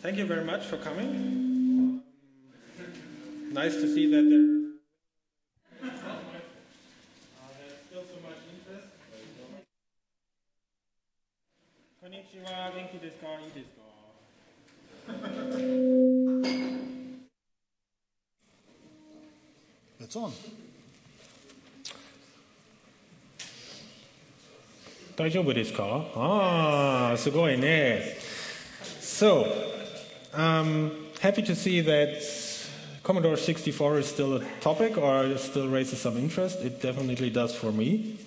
Thank you very much for coming. Nice to see that there's still so much interest. Konnichiwa, genki desu ka, ii desu ka? It's on. Daijoubu desu ka? Ah, sugoi ne. So, happy to see that Commodore 64 is still a topic or still raises some interest. It definitely does for me.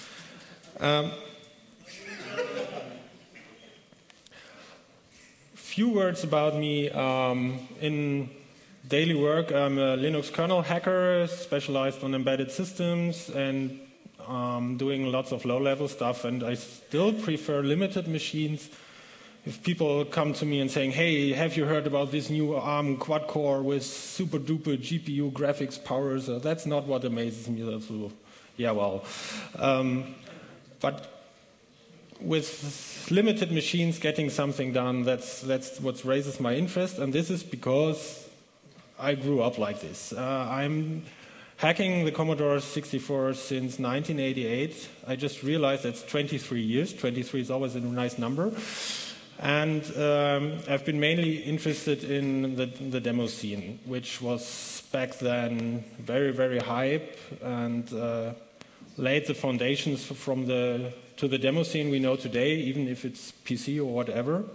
Few words about me. In daily work, I'm a Linux kernel hacker, specialized on embedded systems and doing lots of low-level stuff, and I still prefer limited machines. If people come to me and saying, hey, have you heard about this new ARM quad-core with super-duper GPU graphics power? So that's not what amazes me. So, yeah, well. But with limited machines getting something done, that's what raises my interest, and this is because I grew up like this. I'm hacking the Commodore 64 since 1988. I just realized that's 23 years. 23 is always a nice number. And I've been mainly interested in the demo scene, which was back then very, very hype and laid the foundations to the demo scene we know today, even if it's PC or whatever.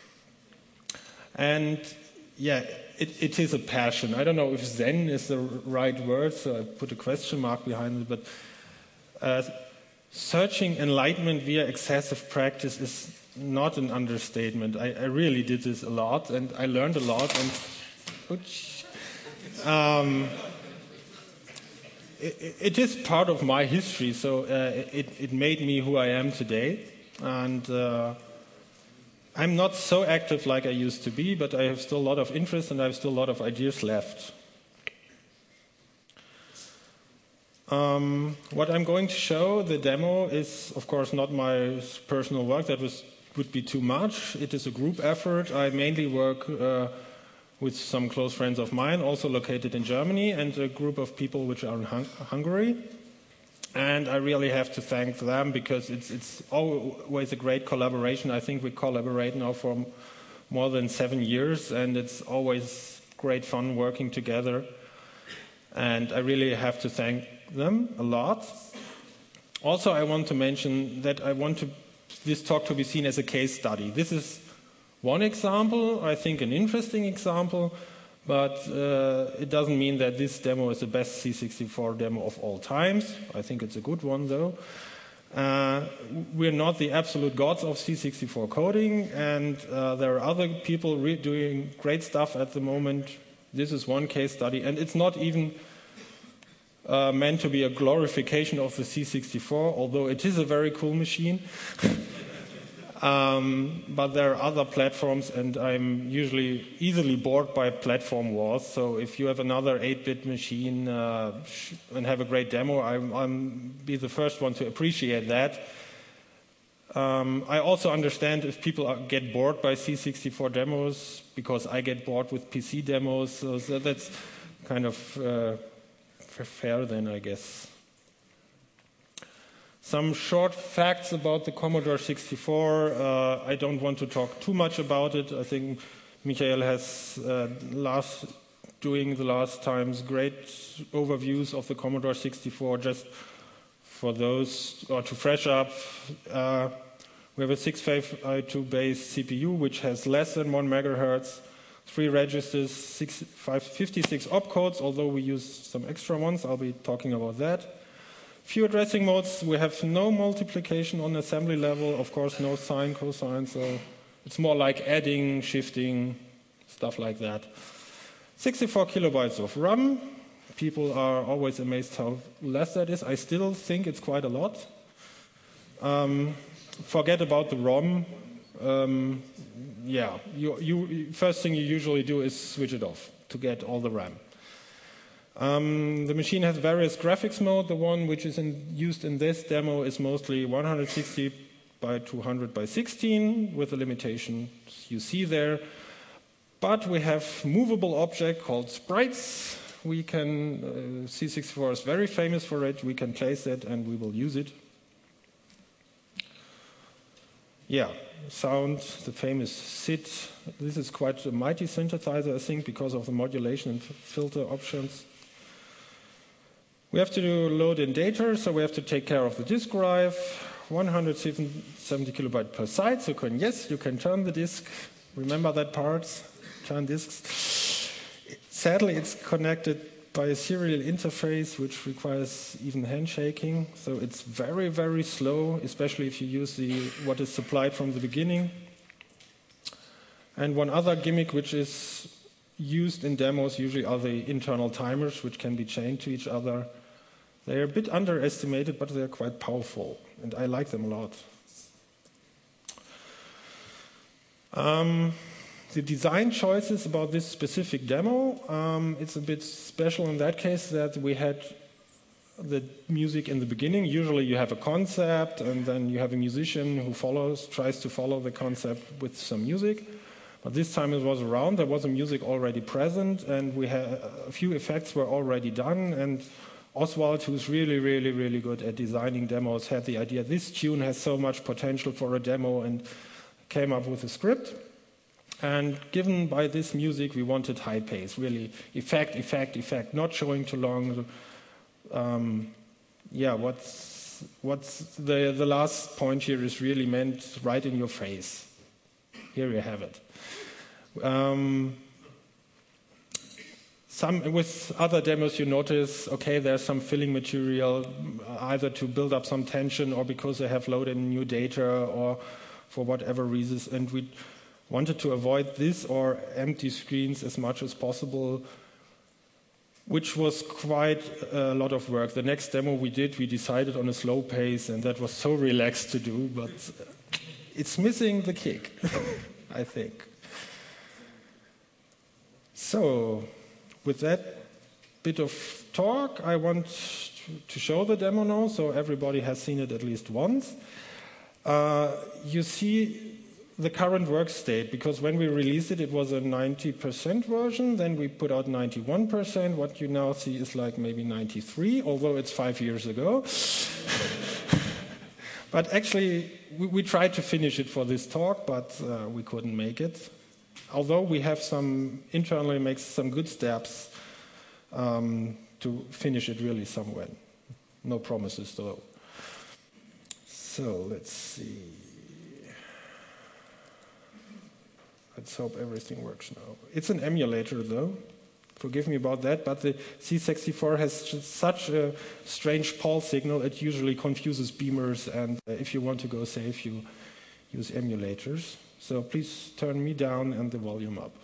And yeah, it is a passion. I don't know if Zen is the right word, so I put a question mark behind it, but searching enlightenment via excessive practice is not an understatement. I really did this a lot, and I learned a lot. And it is part of my history, so it made me who I am today. And I'm not so active like I used to be, but I have still a lot of interest, and I have still a lot of ideas left. What I'm going to show, the demo, is of course not my personal work. That would be too much. It is a group effort. I mainly work with some close friends of mine, also located in Germany, and a group of people which are in Hungary. And I really have to thank them because it's always a great collaboration. I think we collaborate now for more than 7 years, and it's always great fun working together. And I really have to thank them a lot. Also, I want to mention that I want this talk to be seen as a case study. This is one example, I think an interesting example, but it doesn't mean that this demo is the best C64 demo of all times. I think it's a good one, though. We're not the absolute gods of C64 coding, and there are other people doing great stuff at the moment. This is one case study, and it's not even meant to be a glorification of the C64, although it is a very cool machine. But there are other platforms, and I'm usually easily bored by platform wars. So if you have another 8-bit machine and have a great demo, I'll be the first one to appreciate that. I also understand if people get bored by C64 demos, because I get bored with PC demos. So that's kind of fair then, I guess. Some short facts about the Commodore 64. I don't want to talk too much about it. I think Michael has doing the last times great overviews of the Commodore 64. Just for those, or to fresh up, we have a 652-based CPU which has less than 1 megahertz, 3 registers, 56 opcodes, although we use some extra ones. I'll be talking about that. Few addressing modes. We have no multiplication on assembly level, of course no sine, cosine, so it's more like adding, shifting, stuff like that. 64 kilobytes of RAM. People are always amazed how less that is. I still think it's quite a lot. Forget about the ROM. Yeah, first thing you usually do is switch it off to get all the RAM. The machine has various graphics mode. The one which is used in this demo is mostly 160 by 200 by 16 with the limitations you see there. But we have movable object called sprites. We can, C64 is very famous for it. We can place it and we will use it. Yeah, sound, the famous SID. This is quite a mighty synthesizer, I think, because of the modulation and filter options. We have to load in data, so we have to take care of the disk drive. 170 kilobyte per side, so yes, you can turn the disk. Remember that part, turn disks. Sadly, it's connected by a serial interface, which requires even handshaking. So it's very, very slow, especially if you use what is supplied from the beginning. And one other gimmick which is used in demos usually are the internal timers, which can be chained to each other. They're a bit underestimated, but they're quite powerful, and I like them a lot. The design choices about this specific demo, it's a bit special in that case that we had the music in the beginning. Usually you have a concept, and then you have a musician who tries to follow the concept with some music. But this time it was around, there was a music already present, and we had a few effects were already done, and Oswald, who's really, really, really good at designing demos, had the idea this tune has so much potential for a demo, and came up with a script. And given by this music, we wanted high pace, really effect, effect, effect, not showing too long. What's the last point here is really meant right in your face. Here you have it. With other demos, you notice, okay, there's some filling material, either to build up some tension or because they have loaded new data or for whatever reasons. And we wanted to avoid this or empty screens as much as possible, which was quite a lot of work. The next demo we decided on a slow pace, and that was so relaxed to do, but it's missing the kick, I think. So, with that bit of talk, I want to show the demo now, so everybody has seen it at least once. You see the current work state, because when we released it, it was a 90% version, then we put out 91%. What you now see is like maybe 93, although it's 5 years ago. But actually, we tried to finish it for this talk, but we couldn't make it. Although we have internally make some good steps to finish it really somewhere. No promises though. So let's see. Let's hope everything works now. It's an emulator though. Forgive me about that, but the C64 has just such a strange pulse signal, it usually confuses beamers, and if you want to go safe, you use emulators. So please turn me down and the volume up.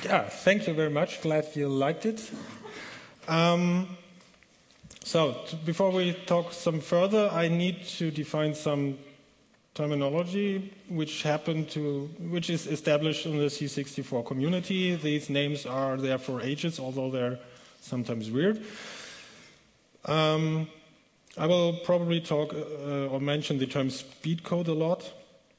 Yeah, thank you very much. Glad you liked it. Before we talk some further, I need to define some terminology which is established in the C64 community. These names are there for ages, although they're sometimes weird. I will probably talk or mention the term speed code a lot,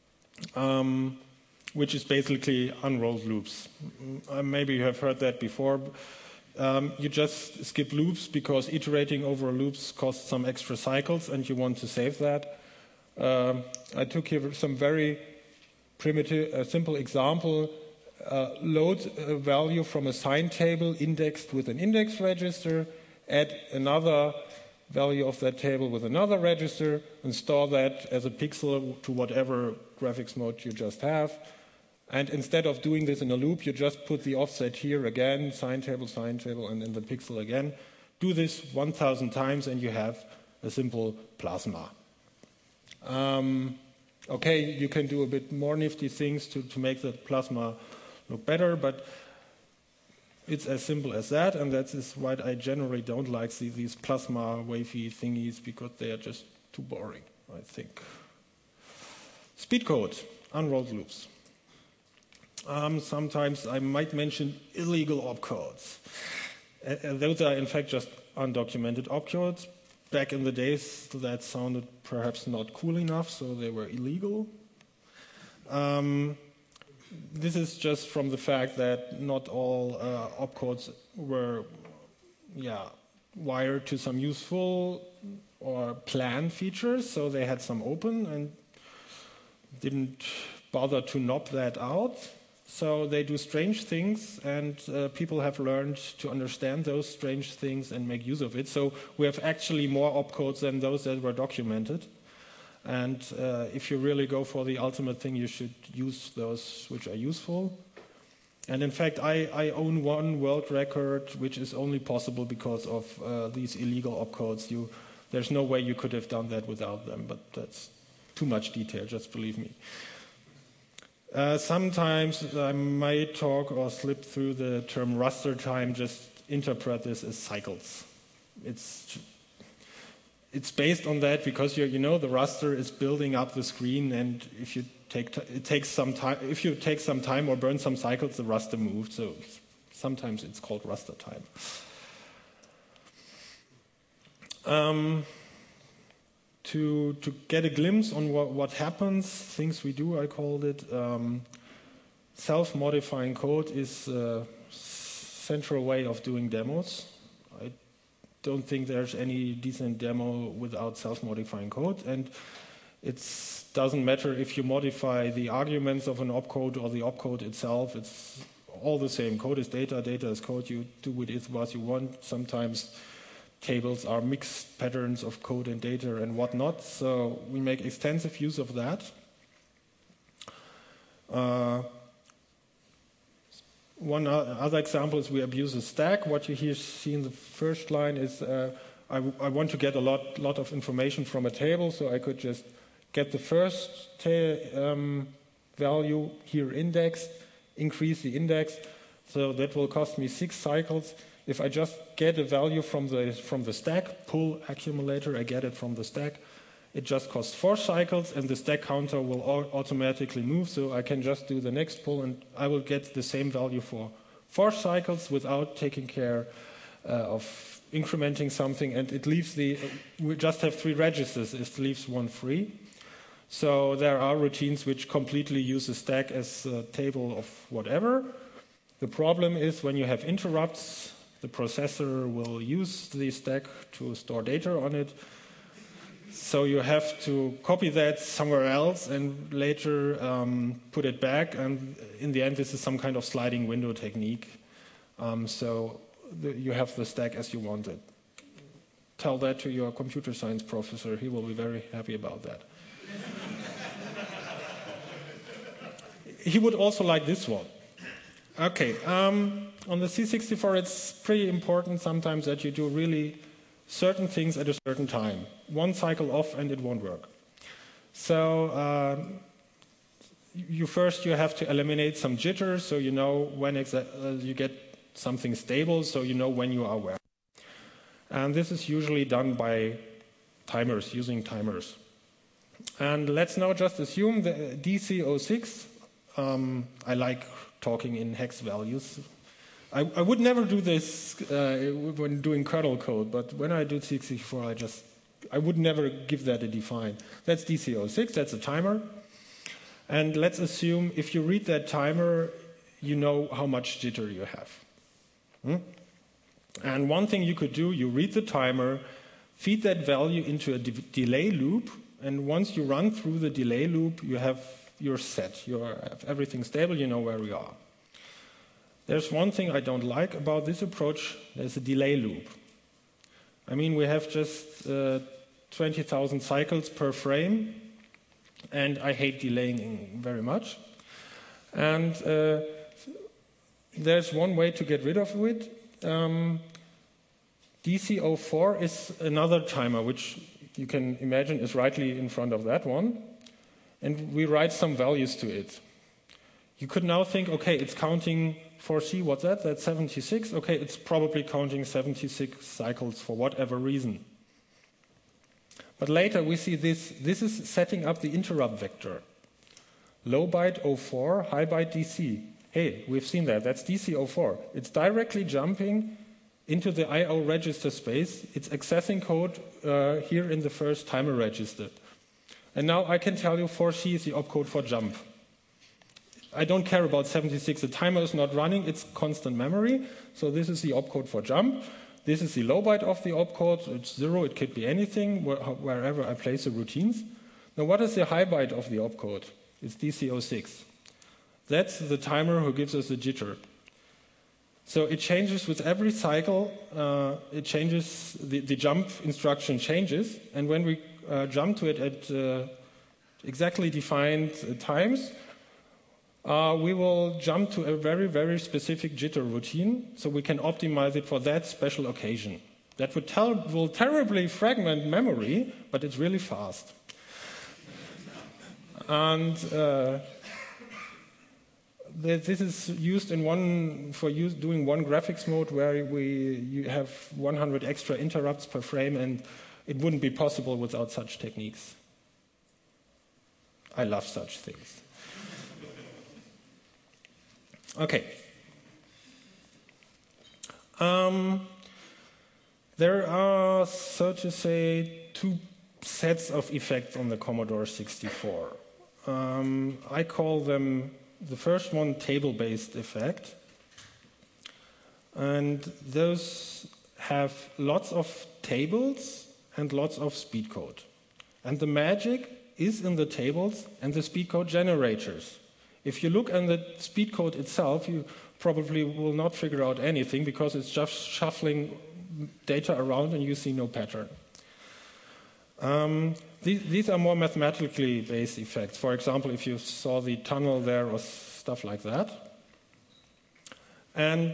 which is basically unrolled loops. Maybe you have heard that before. You just skip loops because iterating over loops costs some extra cycles and you want to save that. I took here some very primitive, simple example. Load a value from a signed table indexed with an index register, add another value of that table with another register, and store that as a pixel to whatever graphics mode you just have. And instead of doing this in a loop, you just put the offset here again, signed table, and then the pixel again. Do this 1,000 times and you have a simple plasma. Okay, you can do a bit more nifty things to make the plasma look better, but it's as simple as that, and that is why I generally don't like these plasma wavy thingies, because they are just too boring, I think. Speed code, unrolled loops. Sometimes I might mention illegal opcodes. Those are in fact just undocumented opcodes. Back in the days, that sounded perhaps not cool enough, so they were illegal. This is just from the fact that not all opcodes were wired to some useful or planned features, so they had some open and didn't bother to knob that out. So they do strange things, and people have learned to understand those strange things and make use of it. So we have actually more opcodes than those that were documented. And if you really go for the ultimate thing, you should use those which are useful. And in fact, I own one world record, which is only possible because of these illegal opcodes. There's no way you could have done that without them, but that's too much detail, just believe me. Sometimes I might talk or slip through the term raster time, just interpret this as cycles. It's based on that because the raster is building up the screen, and if you take some time or burn some cycles, the raster moves. So sometimes it's called raster time. To get a glimpse on what happens, things we do, I called it, self-modifying code is a central way of doing demos. I don't think there's any decent demo without self-modifying code, and it doesn't matter if you modify the arguments of an opcode or the opcode itself. It's all the same. Code is data, data is code. You do with it what you want. Sometimes tables are mixed patterns of code and data and whatnot, so we make extensive use of that. One other example is we abuse a stack. What you here see in the first line is I want to get a lot of information from a table, so I could just get the first value here indexed, increase the index, so that will cost me 6 cycles. If I just get a value from the stack, pull accumulator, I get it from the stack, it just costs 4 cycles, and the stack counter will automatically move, so I can just do the next pull, and I will get the same value for 4 cycles without taking care of incrementing something, and it leaves we just have 3 registers, it leaves 1 free. So there are routines which completely use the stack as a table of whatever. The problem is when you have interrupts, the processor will use the stack to store data on it. So you have to copy that somewhere else and later put it back. And in the end, this is some kind of sliding window technique. So you have the stack as you want it. Tell that to your computer science professor. He will be very happy about that. He would also like this one. Okay, on the C64, it's pretty important sometimes that you do really certain things at a certain time. 1 cycle off and it won't work. So you have to eliminate some jitter, so you know when you get something stable, so you know when you are where. And this is usually done by timers, using timers. And let's now just assume the DC06. I like talking in hex values. I would never do this when doing kernel code, but when I do x64, I would never give that a define. That's DC06, that's a timer. And let's assume if you read that timer, you know how much jitter you have. And one thing you could do, you read the timer, feed that value into a delay loop, and once you run through the delay loop, you're set. You have everything stable, you know where you are. There's one thing I don't like about this approach, there's a delay loop. I mean, we have just 20,000 cycles per frame, and I hate delaying very much. And there's one way to get rid of it. DC04 is another timer, which you can imagine is rightly in front of that one. And we write some values to it. You could now think, okay, it's counting 4C, what's that? That's 76. Okay, it's probably counting 76 cycles for whatever reason. But later we see this is setting up the interrupt vector. Low byte 04, high byte DC. Hey, we've seen that. That's DC04. It's directly jumping into the I/O register space. It's accessing code here in the first timer register. And now I can tell you 4C is the opcode for jump. I don't care about 76. The timer is not running. It's constant memory. So this is the opcode for jump. This is the low byte of the opcode. It's 0. It could be anything, wherever I place the routines. Now what is the high byte of the opcode? It's DC06. That's the timer who gives us the jitter. So it changes with every cycle. It changes, the jump instruction changes. And when we jump to it at exactly defined times, we will jump to a very, very specific jitter routine, so we can optimize it for that special occasion. That will terribly fragment memory, but it's really fast. And this is used in doing one graphics mode where you have 100 extra interrupts per frame, and it wouldn't be possible without such techniques. I love such things. Okay. There are, so to say, two sets of effects on the Commodore 64. I call them, the first one, table-based effect. And those have lots of tables and lots of speed code. And the magic is in the tables and the speed code generators. If you look at the speed code itself, you probably will not figure out anything because it's just shuffling data around and you see no pattern. These are more mathematically based effects. For example, if you saw the tunnel there or stuff like that. And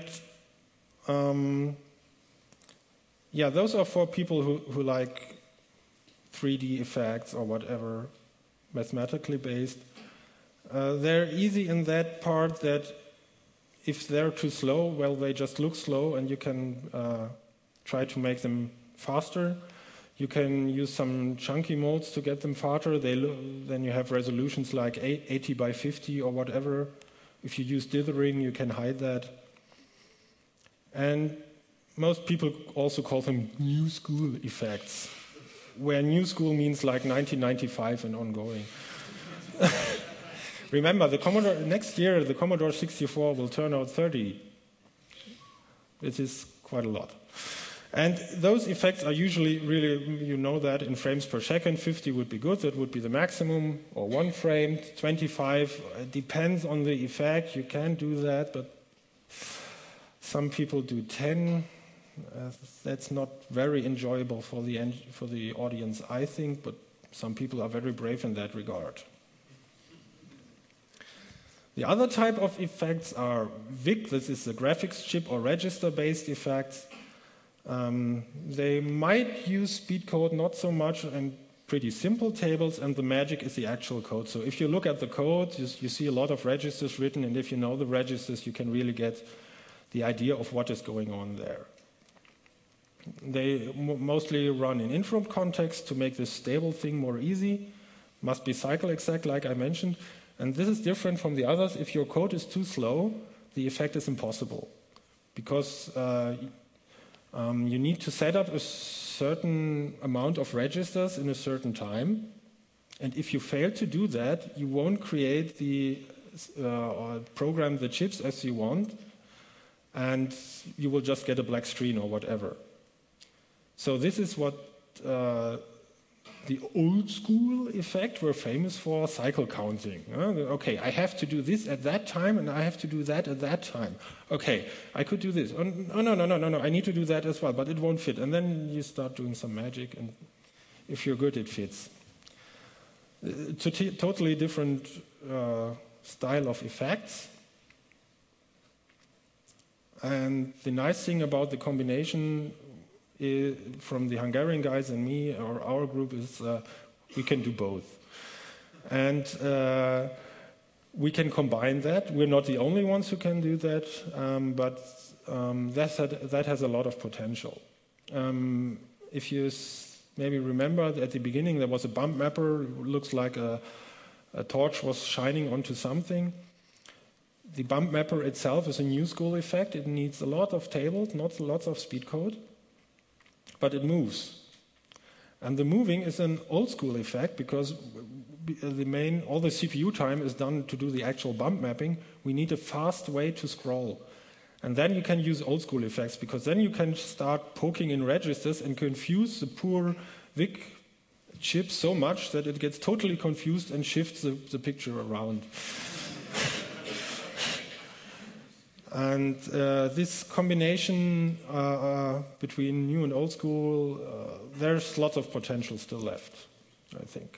yeah, those are for people who like 3D effects or whatever, mathematically based. They're easy in that part that if they're too slow, well, they just look slow and you can try to make them faster. You can use some chunky modes to get them faster. Then you have resolutions like 80 by 50 or whatever. If you use dithering, you can hide that. And most people also call them new school effects, where new school means like 1995 and ongoing. Remember, next year the Commodore 64 will turn out 30. It is quite a lot. And those effects are usually really, you know that, in frames per second. 50 would be good, that would be the maximum, or 1 frame. 25, it depends on the effect. You can do that, but some people do 10. That's not very enjoyable for the audience, I think, but some people are very brave in that regard. The other type of effects are VIC, this is the graphics chip or register-based effects. They might use speed code, not so much, and pretty simple tables, and the magic is the actual code. So if you look at the code, you see a lot of registers written, and if you know the registers, you can really get the idea of what is going on there. They mostly run in interrupt context to make this stable thing more easy. Must be cycle exact, like I mentioned. And this is different from the others. If your code is too slow, the effect is impossible, because you need to set up a certain amount of registers in a certain time. And if you fail to do that, you won't create or program the chips as you want, and you will just get a black screen or whatever. So this is what the old school effect were famous for: cycle counting. Okay, I have to do this at that time, and I have to do that at that time. Okay, I could do this. Oh, no, I need to do that as well, but it won't fit. And then you start doing some magic, and if you're good, it fits. It's a totally different style of effects. And the nice thing about the combination from the Hungarian guys and me, or our group, is we can do both. And we can combine that. We're not the only ones who can do that, but that has a lot of potential. If you maybe remember, at the beginning there was a bump mapper. It looks like a torch was shining onto something. The bump mapper itself is a new school effect. It needs a lot of tables, not lots of speed code, but it moves. And the moving is an old school effect, because all the CPU time is done to do the actual bump mapping. We need a fast way to scroll. And then you can use old school effects, because then you can start poking in registers and confuse the poor VIC chip so much that it gets totally confused and shifts the picture around. And this combination between new and old school, there's lots of potential still left, I think.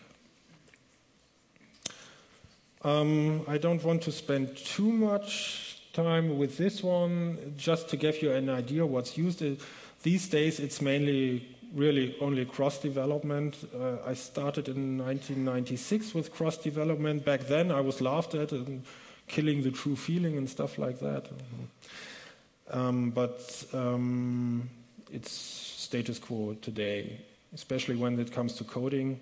I don't want to spend too much time with this one, just to give you an idea what's used. These days it's mainly really only cross-development. I started in 1996 with cross-development. Back then I was laughed at and killing the true feeling and stuff like that. But it's status quo today, especially when it comes to coding.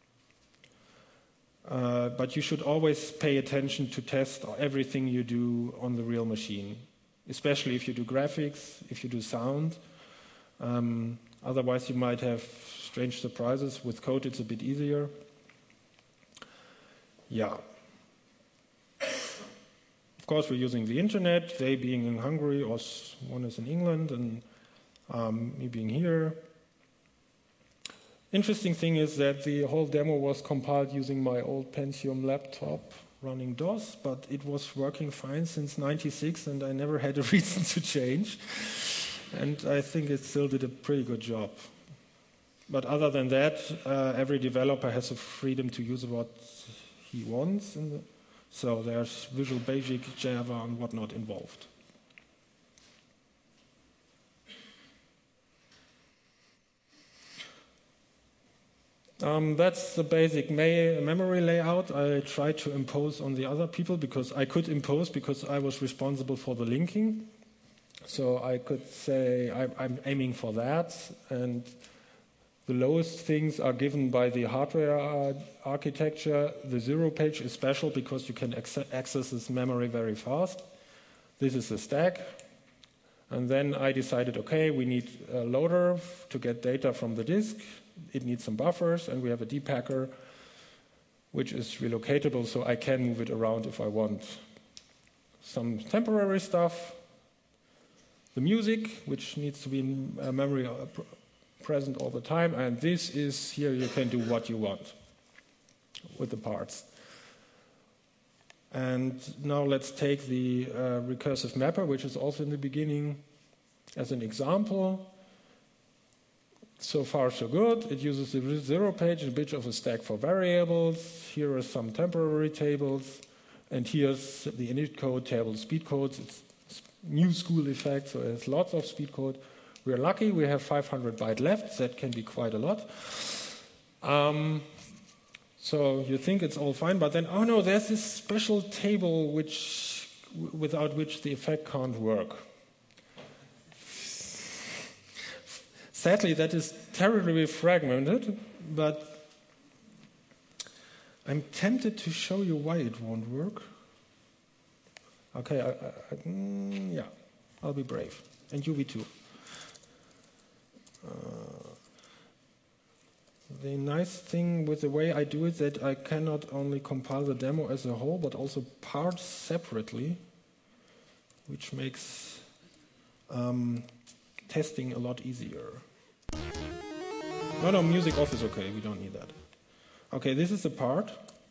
But you should always pay attention to test everything you do on the real machine, especially if you do graphics, if you do sound. Otherwise you might have strange surprises. With code it's a bit easier. Yeah. Of course, we're using the internet, they being in Hungary, or one is in England, and me being here. Interesting thing is that the whole demo was compiled using my old Pentium laptop running DOS, but it was working fine since '96, and I never had a reason to change. And I think it still did a pretty good job. But other than that, every developer has the freedom to use what he wants. So there's Visual Basic, Java, and whatnot involved. That's the basic memory layout I tried to impose on the other people, because I could impose, because I was responsible for the linking. So I could say I'm aiming for that, and the lowest things are given by the hardware architecture. The 0 page is special because you can access this memory very fast. This is the stack. And then I decided, okay, we need a loader to get data from the disk. It needs some buffers, and we have a depacker, which is relocatable, so I can move it around if I want. Some temporary stuff. The music, which needs to be in memory present all the time, and this is here you can do what you want with the parts. And now let's take the recursive mapper, which is also in the beginning, as an example. So far so good. It uses the 0 page, a bit of a stack for variables. Here are some temporary tables, and here's the init code, table speed codes. It's new school effect, so it has lots of speed code. We're lucky, we have 500 bytes left. That can be quite a lot. So you think it's all fine, but then, oh no, there's this special table without which the effect can't work. Sadly, that is terribly fragmented, but I'm tempted to show you why it won't work. Okay, yeah, I'll be brave. And you be too. The nice thing with the way I do it is that I can not only compile the demo as a whole, but also parts separately, which makes testing a lot easier. No, music off is okay. We don't need that. Okay, this is the part.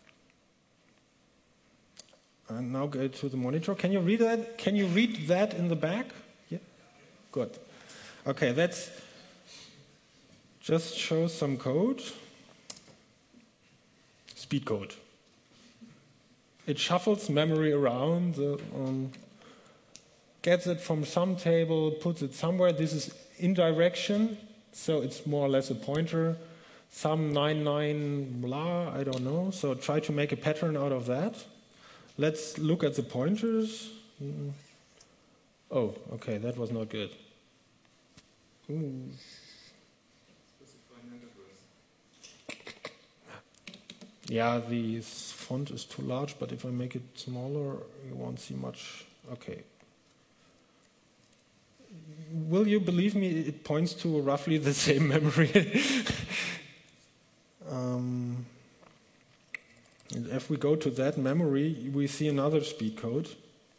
And now go to the monitor. Can you read that? Can you read that in the back? Yeah? Good. Okay, that's just shows some code. Speed code. It shuffles memory around, gets it from some table, puts it somewhere. This is indirection, so it's more or less a pointer. Some 99 blah, I don't know. So try to make a pattern out of that. Let's look at the pointers. Oh, okay, that was not good. Ooh. Yeah, the font is too large, but if I make it smaller, you won't see much. Okay. Will you believe me, it points to roughly the same memory. And if we go to that memory, we see another speed code,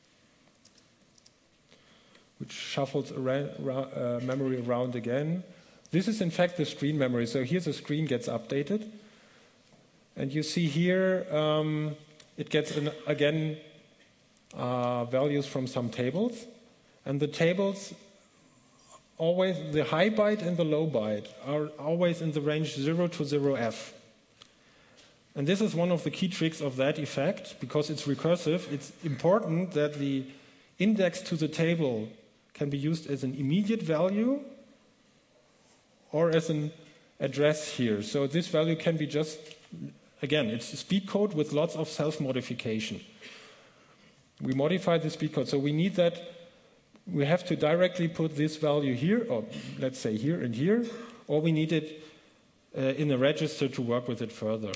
which shuffles memory around again. This is in fact the screen memory. So here the screen gets updated. And you see here, it gets, again, values from some tables. And the tables, always, the high byte and the low byte are always in the range 0 to 0f. And this is one of the key tricks of that effect, because it's recursive. It's important that the index to the table can be used as an immediate value or as an address here. So this value can be just, again, it's a speed code with lots of self-modification. We modify the speed code, so we need that. We have to directly put this value here, or let's say here and here, or we need it in a register to work with it further.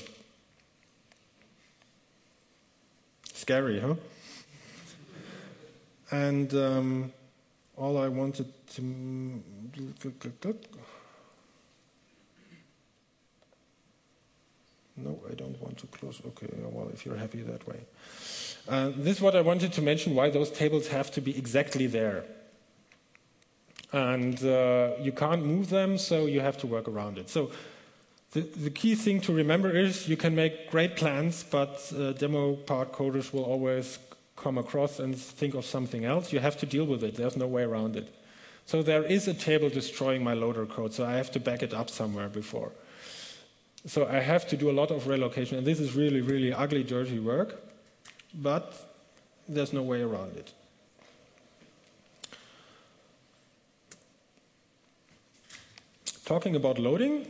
Scary, huh? And all I wanted to... No, I don't want to close. Okay, well, if you're happy that way. This is what I wanted to mention, why those tables have to be exactly there. And you can't move them, so you have to work around it. So the key thing to remember is you can make great plans, but demo part coders will always come across and think of something else. You have to deal with it. There's no way around it. So there is a table destroying my loader code, so I have to back it up somewhere before. So I have to do a lot of relocation, and this is really, really ugly, dirty work, but there's no way around it. Talking about loading,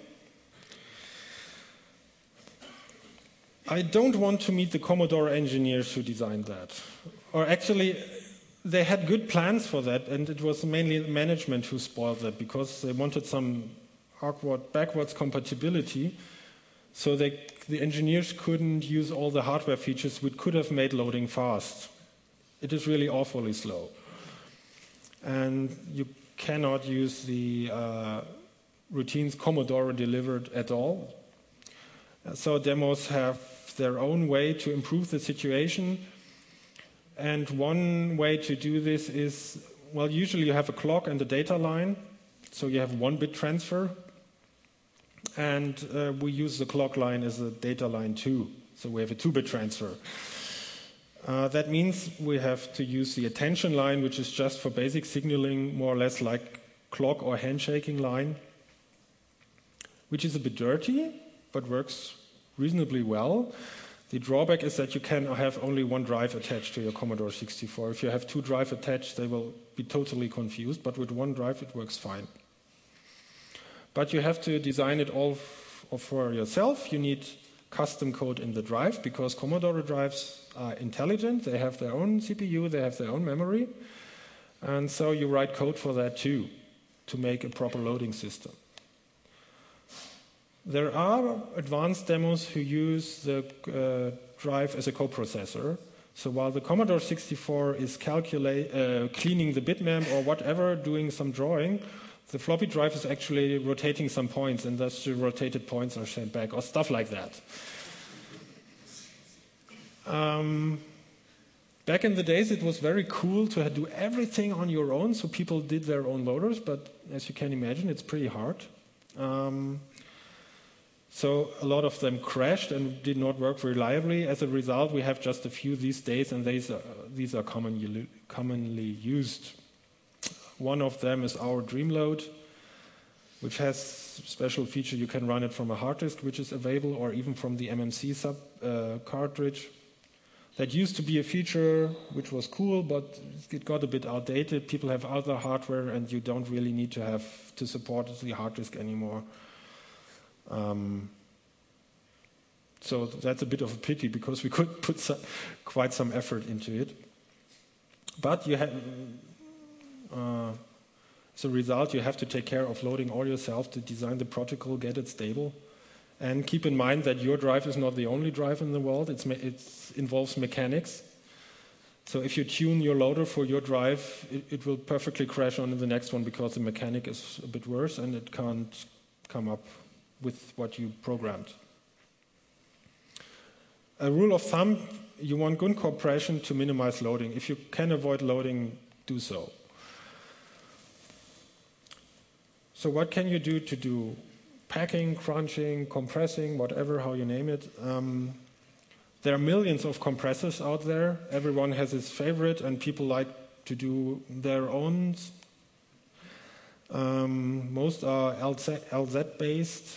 I don't want to meet the Commodore engineers who designed that. Or actually, they had good plans for that, and it was mainly management who spoiled that, because they wanted some backwards compatibility. So the engineers couldn't use all the hardware features which could have made loading fast. It is really awfully slow. And you cannot use the routines Commodore delivered at all. So demos have their own way to improve the situation. And one way to do this is, well, usually you have a clock and a data line. So you have 1-bit transfer. And we use the clock line as a data line too. So we have a 2-bit transfer. That means we have to use the attention line, which is just for basic signaling, more or less like clock or handshaking line, which is a bit dirty, but works reasonably well. The drawback is that you can have only one drive attached to your Commodore 64. If you have 2 drives attached, they will be totally confused, but with 1 drive it works fine. But you have to design it all for yourself, you need custom code in the drive, because Commodore drives are intelligent. They have their own CPU, they have their own memory. And so you write code for that too, to make a proper loading system. There are advanced demos who use the drive as a coprocessor. So while the Commodore 64 is cleaning the bitmap or whatever, doing some drawing, the floppy drive is actually rotating some points, and thus the rotated points are sent back, or stuff like that. Back in the days, it was very cool to do everything on your own, so people did their own loaders, but as you can imagine, it's pretty hard. So a lot of them crashed and did not work reliably. As a result, we have just a few these days, and these are commonly used. One of them is our DreamLoad, which has a special feature. You can run it from a hard disk, which is available, or even from the MMC cartridge. That used to be a feature which was cool, but it got a bit outdated. People have other hardware, and you don't really need to have to support the hard disk anymore. So that's a bit of a pity, because we could put quite some effort into it. But you have, as a result, you have to take care of loading all yourself to design the protocol, get it stable. And keep in mind that your drive is not the only drive in the world. It involves mechanics. So if you tune your loader for your drive, it will perfectly crash on the next one, because the mechanic is a bit worse and it can't come up with what you programmed. A rule of thumb, you want good compression to minimize loading. If you can avoid loading, do so. So what can you do to do packing, crunching, compressing, whatever, how you name it? There are millions of compressors out there. Everyone has his favorite, and people like to do their own. Most are LZ-based.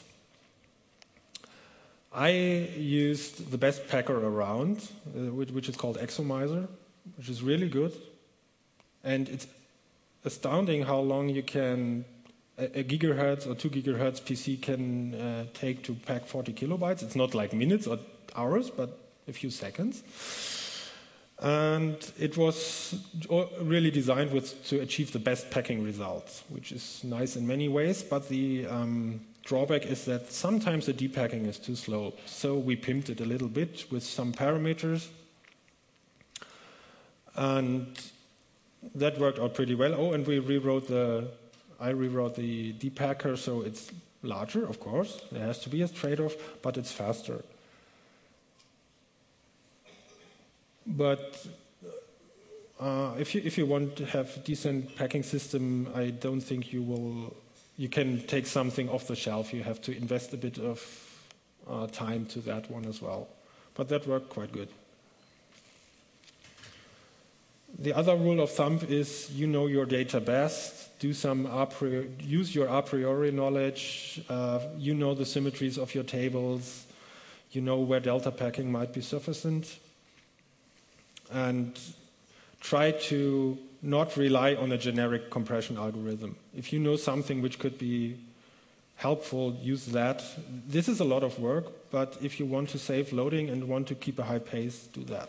I used the best packer around, which is called Exomizer, which is really good. And it's astounding how long you can, a gigahertz or 2 gigahertz PC can take to pack 40 kilobytes. It's not like minutes or hours, but a few seconds. And it was really designed to achieve the best packing results, which is nice in many ways, but the drawback is that sometimes the depacking is too slow. So we pimped it a little bit with some parameters, and that worked out pretty well. Oh, and I rewrote the depacker, so it's larger, of course. There has to be a trade-off, but it's faster. But if you want to have a decent packing system, I don't think you can take something off the shelf. You have to invest a bit of time to that one as well. But that worked quite good. The other rule of thumb is you know your data best. Use your a priori knowledge. You know the symmetries of your tables. You know where delta packing might be sufficient. And try to not rely on a generic compression algorithm. If you know something which could be helpful, use that. This is a lot of work, but if you want to save loading and want to keep a high pace, do that.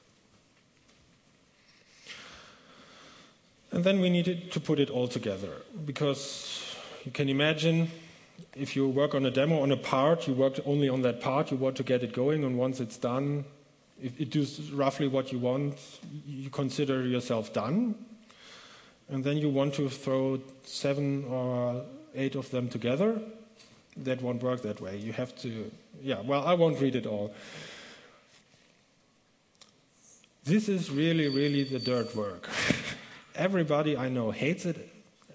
And then we needed to put it all together, because you can imagine if you work on a demo on a part, you work only on that part, you want to get it going, and once it's done, if it does roughly what you want, you consider yourself done. And then you want to throw 7 or 8 of them together. That won't work that way. You have to, I won't read it all. This is really, really the dirt work. Everybody I know hates it.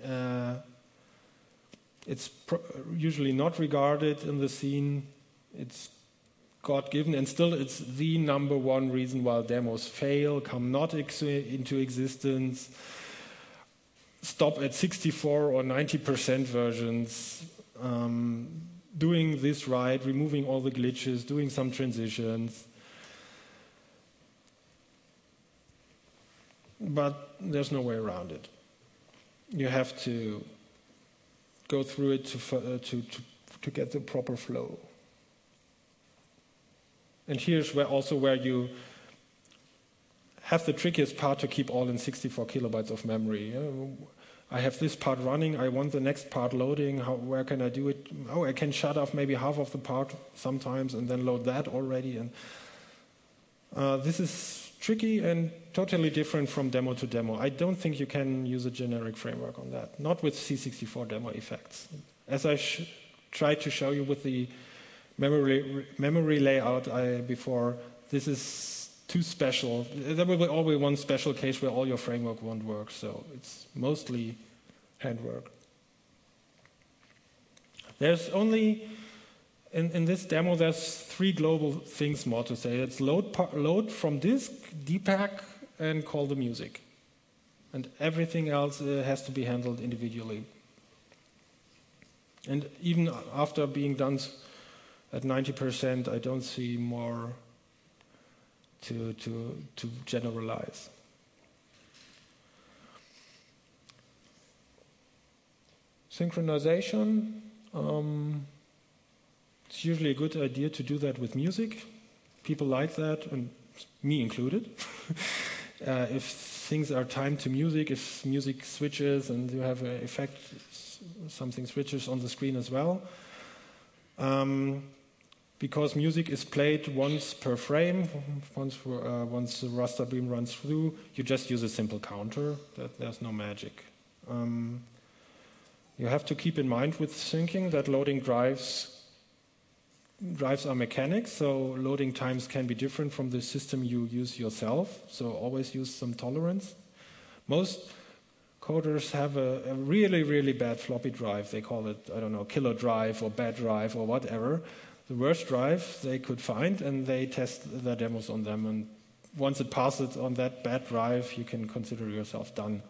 It's usually not regarded in the scene. It's God-given, and still it's the number one reason why demos fail, come not into existence, stop at 64 or 90% versions, doing this right, removing all the glitches, doing some transitions. But there's no way around it. You have to go through it to to get the proper flow. And here's where you have the trickiest part to keep all in 64 kilobytes of memory. I have this part running, I want the next part loading, where can I do it? Oh, I can shut off maybe half of the part sometimes and then load that already. And this is tricky and totally different from demo to demo. I don't think you can use a generic framework on that, not with C64 demo effects. As I tried to show you with the memory layout before, this is too special. There will be always one special case where all your framework won't work, so it's mostly handwork. There's only, in this demo, there's 3 global things more to say. It's load from disk, depack, and call the music. And everything else has to be handled individually. And even after being done at 90%, I don't see more to generalize. Synchronization. It's usually a good idea to do that with music. People like that, and me included. If things are timed to music, if music switches and you have an effect, something switches on the screen as well. Because music is played once per frame, once the raster beam runs through, you just use a simple counter. There's no magic. You have to keep in mind with syncing that loading drives are mechanics, so loading times can be different from the system you use yourself, so always use some tolerance. Most coders have a really, really bad floppy drive. They call it, I don't know, killer drive or bad drive or whatever. The worst drive they could find, and they test their demos on them. And once it passes on that bad drive, you can consider yourself done.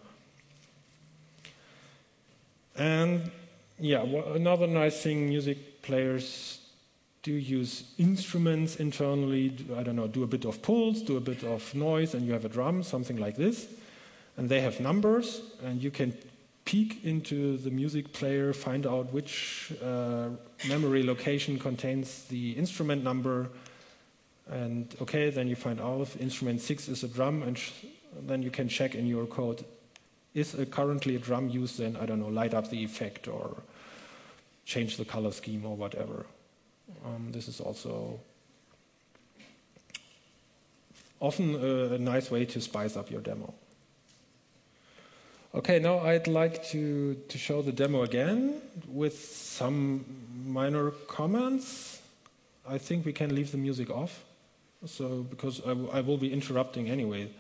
And yeah, another nice thing, music players do use instruments internally. I don't know, do a bit of pulse, do a bit of noise, and you have a drum, something like this. And they have numbers, and you can peek into the music player, find out which memory location contains the instrument number, and okay, then you find out if instrument 6 is a drum, and then you can check in your code, is currently a drum used, then, I don't know, light up the effect or change the color scheme or whatever. This is also often a nice way to spice up your demo. Okay, now I'd like to show the demo again with some minor comments. I think we can leave the music off, so because I will be interrupting anyway.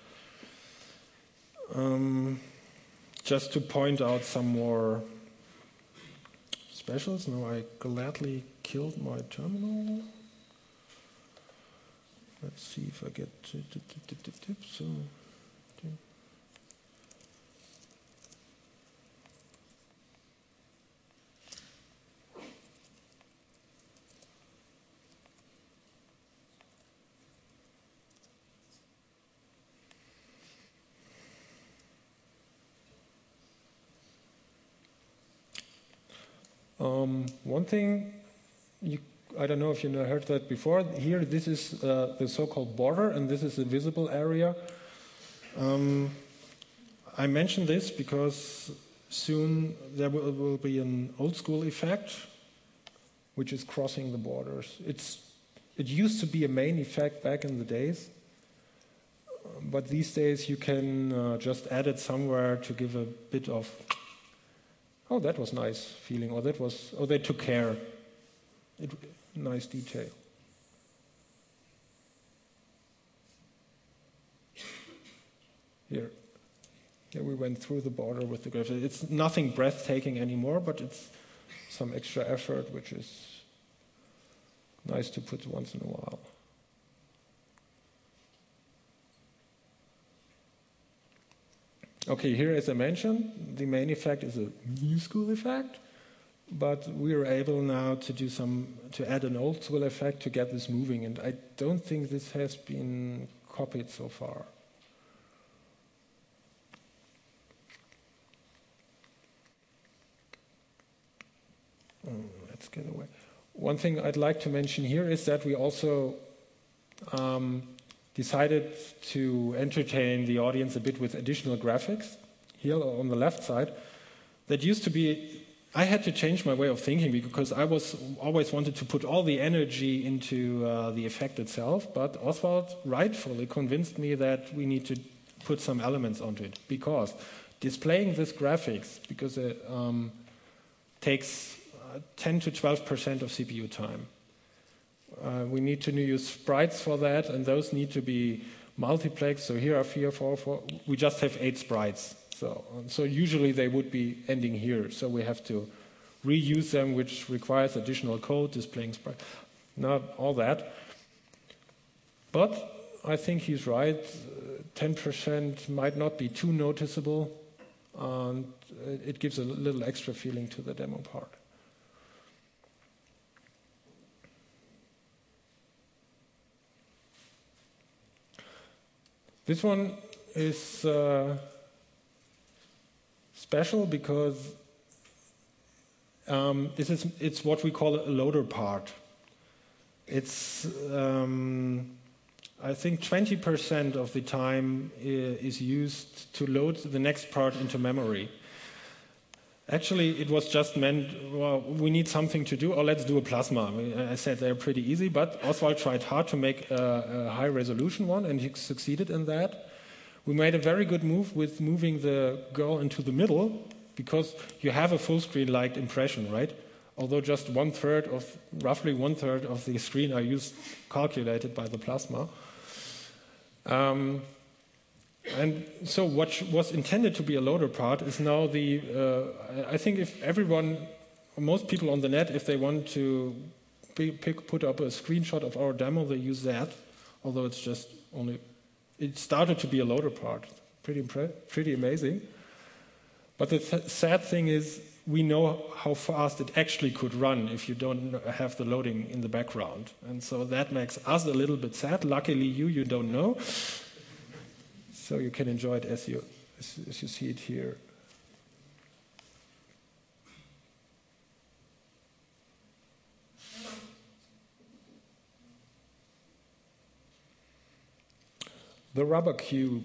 Just to point out some more specials. Now I gladly killed my terminal. Let's see if I get tips. One thing, I don't know if you heard that before. Here, this is the so-called border, and this is the visible area. I mention this because soon there will be an old-school effect, which is crossing the borders. It used to be a main effect back in the days, but these days you can just add it somewhere to give a bit of, oh, that was nice feeling, or that was, oh, they took care. Nice detail. Here we went through the border with the graph. It's nothing breathtaking anymore, but it's some extra effort, which is nice to put once in a while. Okay, here, as I mentioned, the main effect is a new school effect, but we are able now to add an old school effect to get this moving, and I don't think this has been copied so far. Let's get away. One thing I'd like to mention here is that we also decided to entertain the audience a bit with additional graphics. Here on the left side, that used to be, I had to change my way of thinking because I always wanted to put all the energy into the effect itself, but Oswald rightfully convinced me that we need to put some elements onto it, because displaying this graphics, because it takes 10 to 12% of CPU time. We need to use sprites for that, and those need to be multiplexed. So here are 4. We just have 8 sprites. So usually they would be ending here. So we have to reuse them, which requires additional code, displaying sprites, not all that. But I think he's right. 10% might not be too noticeable, and it gives a little extra feeling to the demo part. This one is special because it's what we call a loader part. It's I think 20% of the time is used to load the next part into memory. Actually, it was just meant, well, we need something to do, or let's do a plasma. I said they're pretty easy, but Oswald tried hard to make a high-resolution one, and he succeeded in that. We made a very good move with moving the girl into the middle, because you have a full-screen-like impression, right? Although just roughly one third of the screen are calculated by the plasma. And so what was intended to be a loader part is now I think if most people on the net, if they want to put up a screenshot of our demo, they use that, although it's just it started to be a loader part. Pretty amazing. But the sad thing is, we know how fast it actually could run if you don't have the loading in the background. And so that makes us a little bit sad. Luckily, you don't know. So you can enjoy it as you see it here. The rubber cube.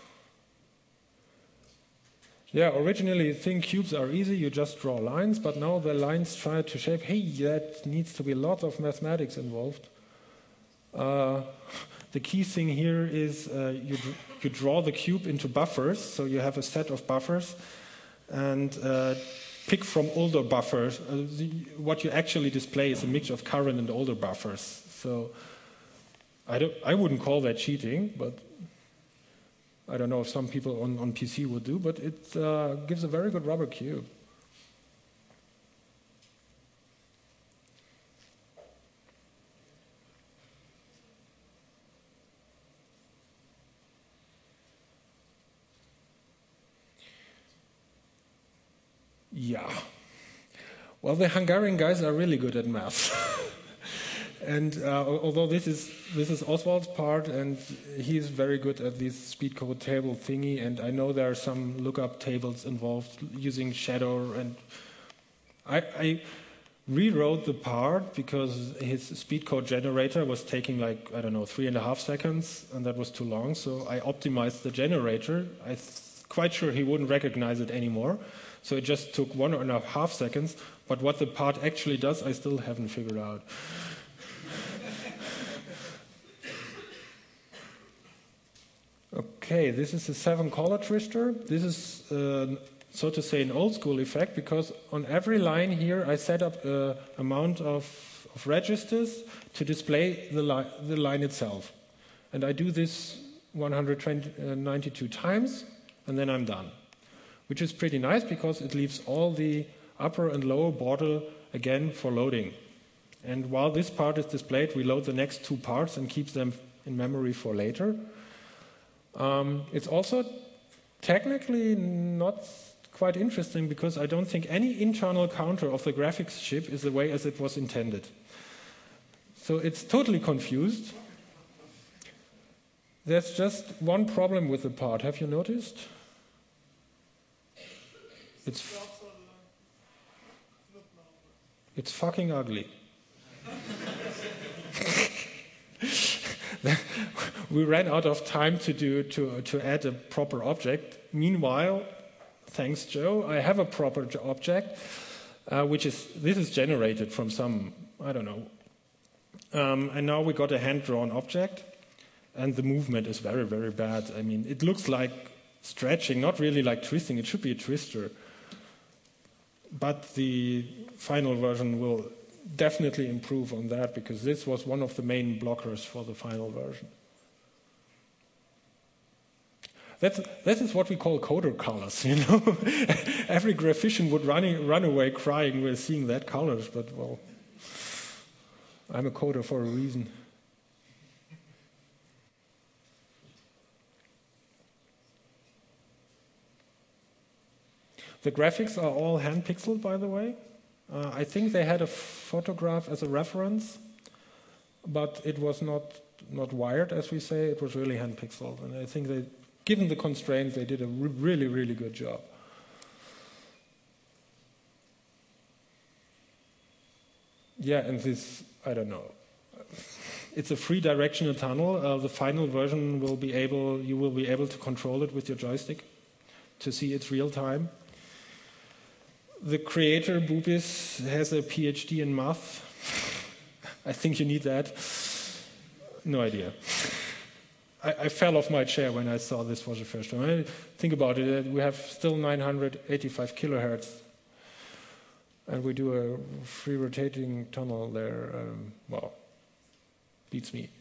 Yeah, originally you think cubes are easy, you just draw lines, but now the lines try to shape, hey, that needs to be lots of mathematics involved. The key thing here is you draw the cube into buffers, so you have a set of buffers, and pick from older buffers. What you actually display is a mixture of current and older buffers. So I wouldn't call that cheating, but I don't know if some people on PC would do, but it gives a very good rubber cube. Yeah. Well, the Hungarian guys are really good at math. And although this is Oswald's part, and he's very good at this speed code table thingy, and I know there are some lookup tables involved using shadow, and I rewrote the part because his speed code generator was taking 3.5 seconds, and that was too long, so I optimized the generator. I'm quite sure he wouldn't recognize it anymore, so it just took 1.5 seconds, but what the part actually does, I still haven't figured out. Okay, this is a 7-color twister. This is, so to say, an old-school effect, because on every line here I set up an amount of registers to display the line itself. And I do this 192 times, and then I'm done. Which is pretty nice, because it leaves all the upper and lower border again for loading. And while this part is displayed, we load the next 2 parts and keep them in memory for later. It's also technically not quite interesting, because I don't think any internal counter of the graphics chip is the way as it was intended. So it's totally confused. There's just one problem with the part. Have you noticed? It's fucking ugly. we ran out of time to add a proper object. Meanwhile, thanks Joe, I have a proper object, this is generated from some, I don't know. And now we got a hand-drawn object, and the movement is very, very bad. I mean, it looks like stretching, not really like twisting. It should be a twister. But the final version will definitely improve on that, because this was one of the main blockers for the final version. That is what we call coder colors, you know. Every graphician would run away crying with seeing that colors, but well, I'm a coder for a reason. The graphics are all hand-pixeled, by the way. I think they had a photograph as a reference, but it was not wired, as we say. It was really hand-pixeled, and I think they, given the constraints, they did a really, really good job. Yeah, and this, I don't know. It's a free directional tunnel. The final version you will be able to control it with your joystick to see its real time. The creator, Bubis, has a PhD in math. I think you need that. No idea. I fell off my chair when I saw this for the first time. Think about it. We have still 985 kilohertz. And we do a free rotating tunnel there. Well, beats me.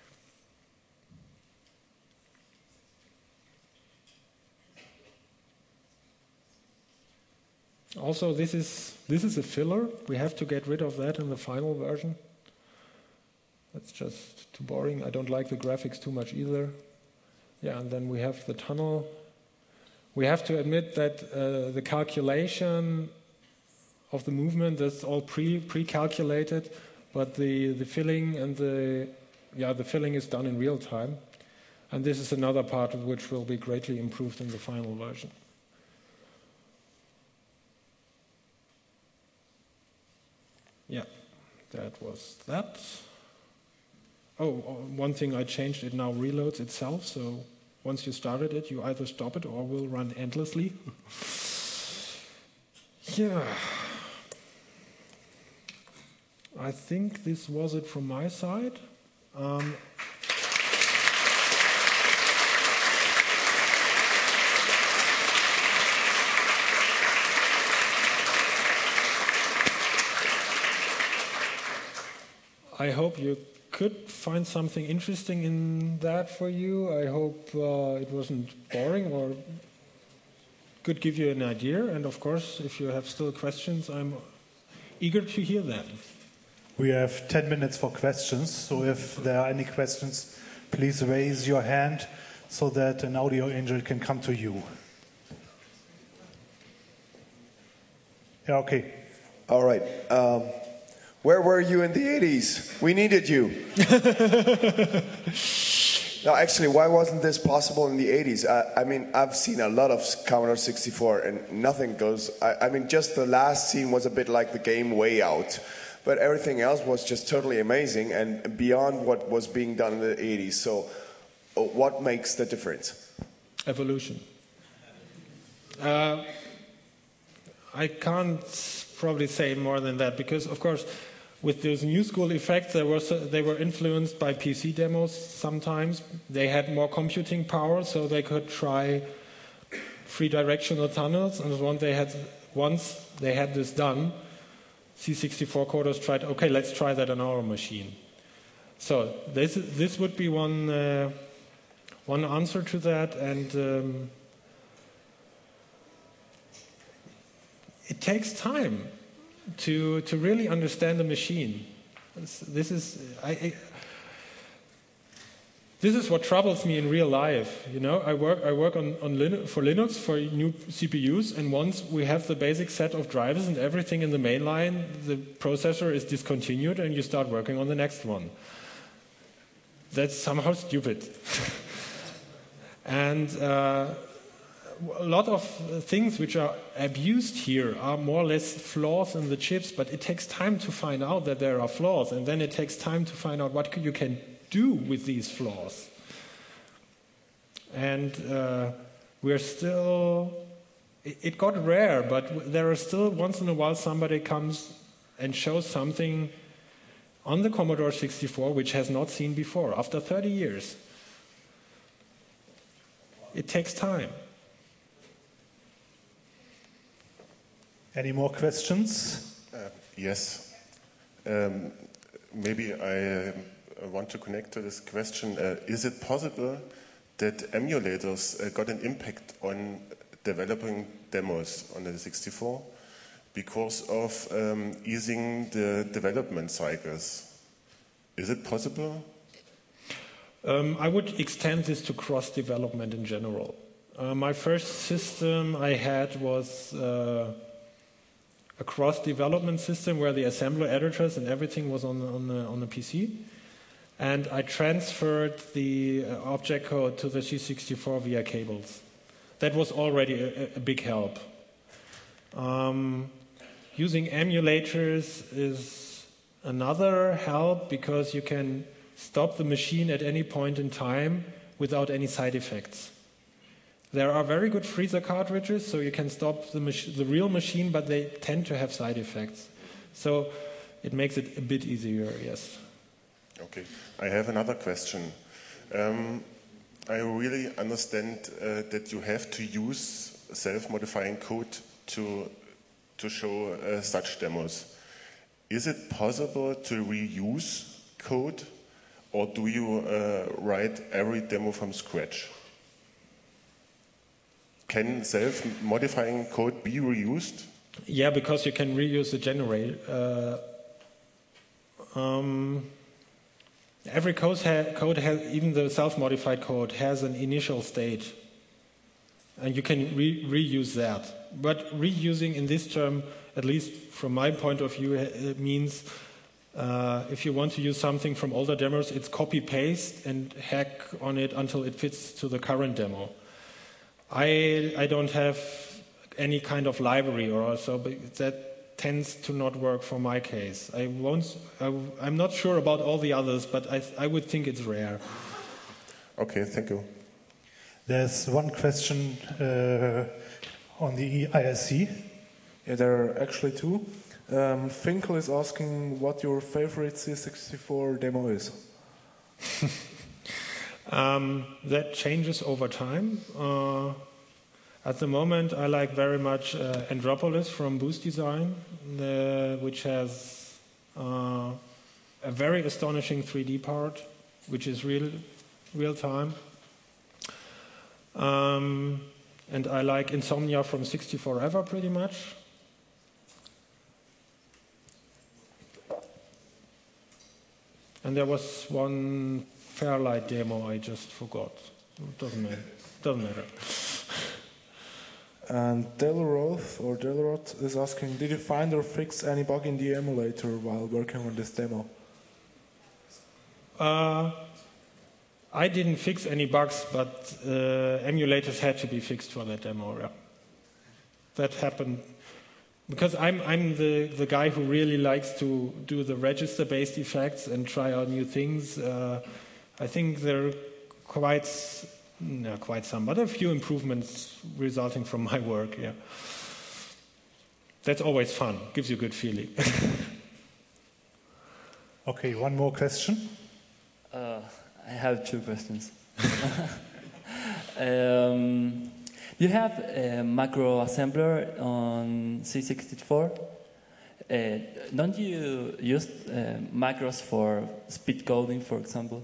Also, this is a filler. We have to get rid of that in the final version. That's just too boring. I don't like the graphics too much either. Yeah, and then we have the tunnel. We have to admit that the calculation of the movement, that's all pre-calculated, but the filling and the filling is done in real time. And this is another part of which will be greatly improved in the final version. Yeah, that was that. Oh, one thing I changed, it now reloads itself, so once you started it, you either stop it or will run endlessly. Yeah. I think this was it from my side. I hope you could find something interesting in that for you. I hope it wasn't boring or could give you an idea. And of course, if you have still questions, I'm eager to hear them. We have 10 minutes for questions, so if there are any questions, please raise your hand so that an audio angel can come to you. Yeah, okay. All right. Where were you in the 80s? We needed you. No, actually, why wasn't this possible in the 80s? I mean, I've seen a lot of Commodore 64 and nothing goes... I mean, just the last scene was a bit like the game Way Out. But everything else was just totally amazing and beyond what was being done in the 80s. So what makes the difference? Evolution. I can't probably say more than that because, of course, with those new school effects, they were influenced by PC demos sometimes. They had more computing power, so they could try free directional tunnels. And once they had this done, C64 coders tried, okay, let's try that on our machine. So this would be one answer to that, and it takes time to really understand the machine. This is what troubles me in real life. You know, I work on for Linux for new CPUs, and once we have the basic set of drivers and everything in the main line, the processor is discontinued, and you start working on the next one. That's somehow stupid. And a lot of things which are abused here are more or less flaws in the chips, but it takes time to find out that there are flaws, and then it takes time to find out what you can do with these flaws. And we're still, it got rare, but there are still once in a while somebody comes and shows something on the Commodore 64 which has not seen before, after 30 years. It takes time. Any more questions? Yes. Maybe I want to connect to this question. Is it possible that emulators got an impact on developing demos on the 64 because of easing the development cycles? Is it possible? I would extend this to cross-development in general. My first system I had was a cross-development system where the assembler editors and everything was on the PC. And I transferred the object code to the C64 via cables. That was already a big help. Using emulators is another help because you can stop the machine at any point in time without any side effects. There are very good freezer cartridges, so you can stop the real machine, but they tend to have side effects. So it makes it a bit easier, yes. Okay. I have another question. I really understand that you have to use self-modifying code to show such demos. Is it possible to reuse code, or do you write every demo from scratch? Can self-modifying code be reused? Yeah, because you can reuse the generator. Every code has, even the self-modified code, has an initial state. And you can reuse that. But reusing in this term, at least from my point of view, it means if you want to use something from older demos, it's copy-paste and hack on it until it fits to the current demo. I don't have any kind of library or so, but that tends to not work for my case. I'm not sure about all the others, but I would think it's rare. Okay, thank you. There's one question on the ISC. Yeah, there are actually two. Finkel is asking what your favorite C64 demo is. That changes over time. At the moment, I like very much Andropolis from Boost Design, which has a very astonishing 3D part, which is real time. And I like Insomnia from 64Ever pretty much. And there was one Fairlight demo I just forgot. Doesn't matter. And Delroth is asking, did you find or fix any bug in the emulator while working on this demo? I didn't fix any bugs, but emulators had to be fixed for that demo. Yeah. That happened because I'm the guy who really likes to do the register-based effects and try out new things. I think there are quite some, but a few improvements resulting from my work, yeah. That's always fun, gives you a good feeling. Okay, one more question. I have two questions. You have a macro assembler on C64. Don't you use macros for speed coding, for example?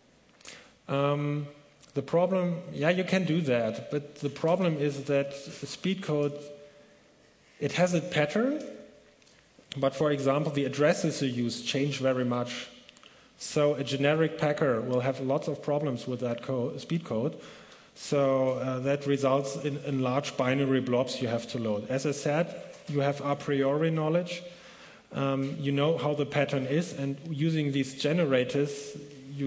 The problem, yeah, you can do that, but the problem is that speed code, it has a pattern, but for example, the addresses you use change very much. So a generic packer will have lots of problems with that speed code. So that results in large binary blobs you have to load. As I said, you have a priori knowledge. You know how the pattern is, and using these generators,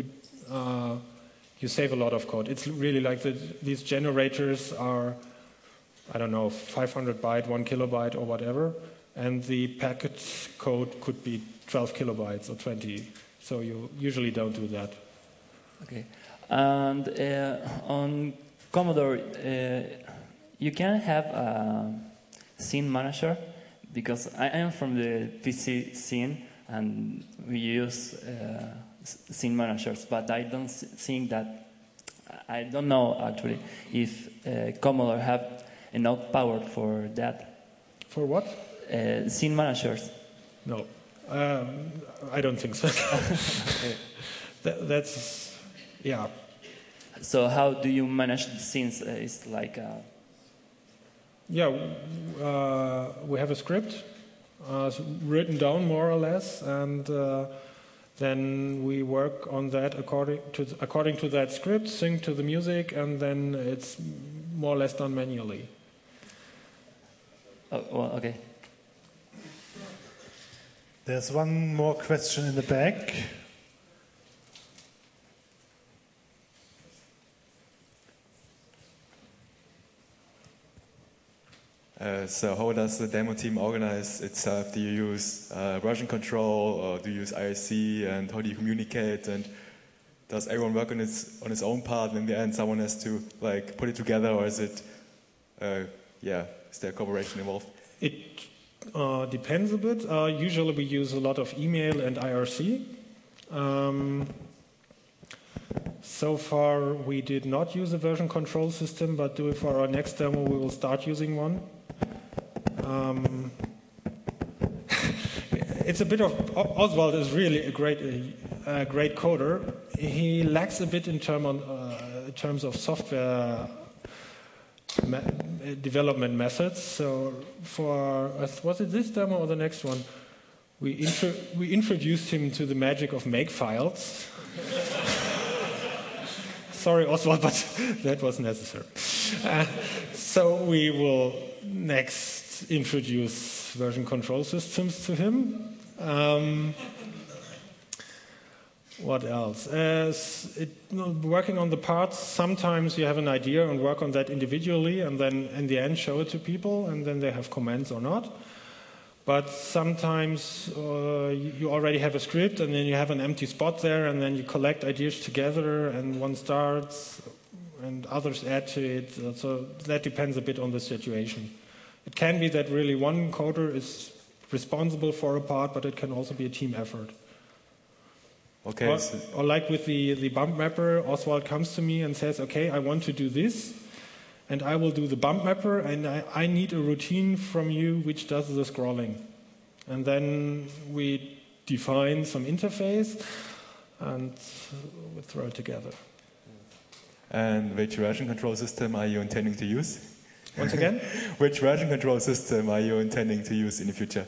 you save a lot of code. It's really like these generators are, I don't know, 500 byte, 1 kilobyte or whatever, and the packet code could be 12 kilobytes or 20. So you usually don't do that. Okay. And on Commodore, you can have a scene manager, because I am from the PC scene and we use scene managers, but I don't think that, I don't know actually if Commodore have enough power for that. For what? Scene managers. No, I don't think so. That's, yeah. So how do you manage the scenes? It's like Yeah, we have a script written down more or less, and then we work on that according to that script, sync to the music, and then it's more or less done manually. oh, well, okay. There's one more question in the back. So how does the demo team organize itself? Do you use version control, or do you use IRC, and how do you communicate? And does everyone work on his own part, and in the end someone has to like put it together, or is it is there cooperation involved? It depends a bit. Usually we use a lot of email and IRC. So far we did not use a version control system, but for our next demo we will start using one. It's a bit of, Oswald is really a great coder. He lacks a bit in terms of software development methods. So for, was it this demo or the next one? We introduced him to the magic of makefiles. Sorry, Oswald, but that was necessary. So we will next introduce version control systems to him. What else? Working on the parts, sometimes you have an idea and work on that individually, and then in the end show it to people, and then they have comments or not. But sometimes you already have a script, and then you have an empty spot there, and then you collect ideas together, and one starts, and others add to it. So that depends a bit on the situation. It can be that really one coder is responsible for a part, but it can also be a team effort. Okay. Or like with the bump mapper, Oswald comes to me and says, okay, I want to do this, and I will do the bump mapper, and I need a routine from you which does the scrolling. And then we define some interface, and we throw it together. And which version control system are you intending to use? Once again? Which version control system are you intending to use in the future?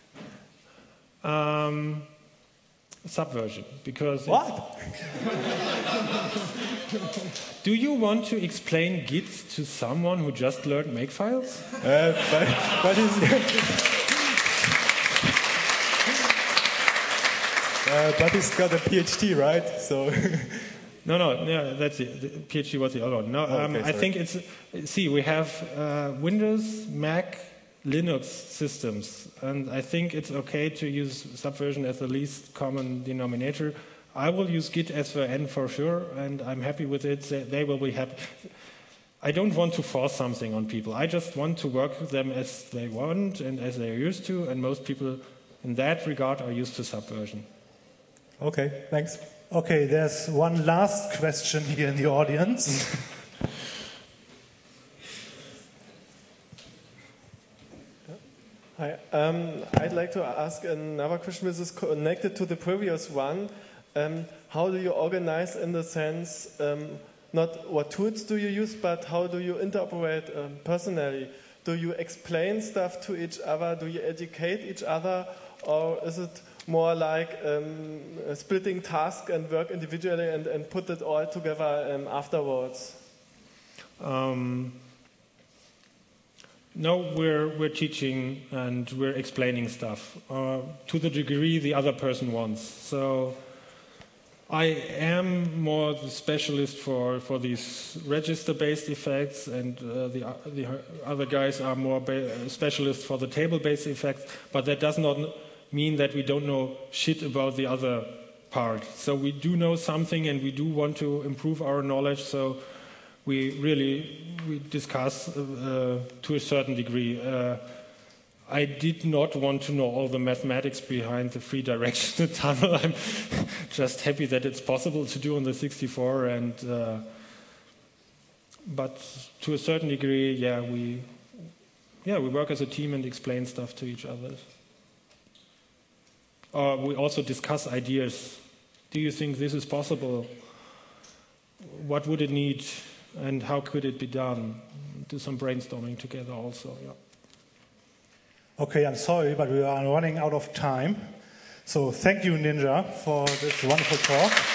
Subversion, because what? Do you want to explain Git to someone who just learned Makefiles? But he's got a PhD, right? So. No, that's it. The PhD was the other one. No, I think it's. See, we have Windows, Mac, Linux systems, and I think it's okay to use Subversion as the least common denominator. I will use Git SVN for sure, and I'm happy with it. They will be happy. I don't want to force something on people. I just want to work with them as they want and as they're used to, and most people in that regard are used to Subversion. Okay, thanks. Okay, there's one last question here in the audience. Hi, I'd like to ask another question which is connected to the previous one. How do you organize in the sense, not what tools do you use, but how do you interoperate personally? Do you explain stuff to each other? Do you educate each other? Or is it more like splitting tasks and work individually and put it all together afterwards? No, we're teaching and we're explaining stuff to the degree the other person wants. So I am more the specialist for these register-based effects, and the other guys are more specialists for the table-based effects. But that does not mean that we don't know shit about the other part. So we do know something, and we do want to improve our knowledge. So we discuss to a certain degree. I did not want to know all the mathematics behind the free-directional tunnel. I'm just happy that it's possible to do on the 64, and but to a certain degree, we work as a team and explain stuff to each other. We also discuss ideas. Do you think this is possible? What would it need, and how could it be done? Do some brainstorming together also. Yeah. Okay, I'm sorry, but we are running out of time. So thank you, Ninja, for this wonderful talk.